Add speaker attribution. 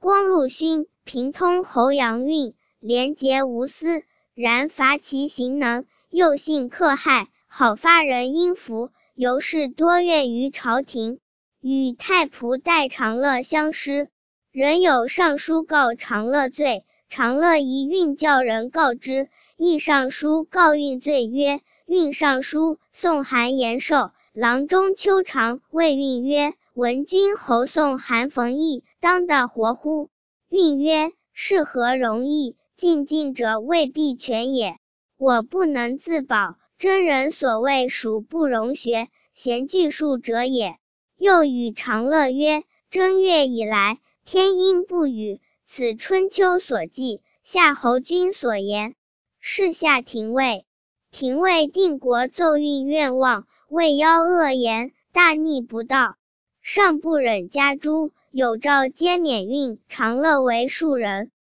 Speaker 1: 光禄勋，平通侯阳运，廉洁无私，然伐其行能，又性克害，好发人阴服，由是多怨于朝廷。与太仆戴长乐相失，人有上书告长乐罪，长乐疑运叫人告之，亦上书告运罪曰：运上书，宋韩延寿，郎中秋长谓运曰：闻君侯宋韩冯异，当得活乎？运曰：是何容易，进者未必全也。我不能自保，真人所谓属不容学，贤具数者也。又与长乐曰：正月以来，天阴不雨，此春秋所记，夏侯君所言。是下廷尉。廷尉定国奏运愿望，未邀恶言，大逆不道，上不忍加诛，有诏皆免运长乐为庶人。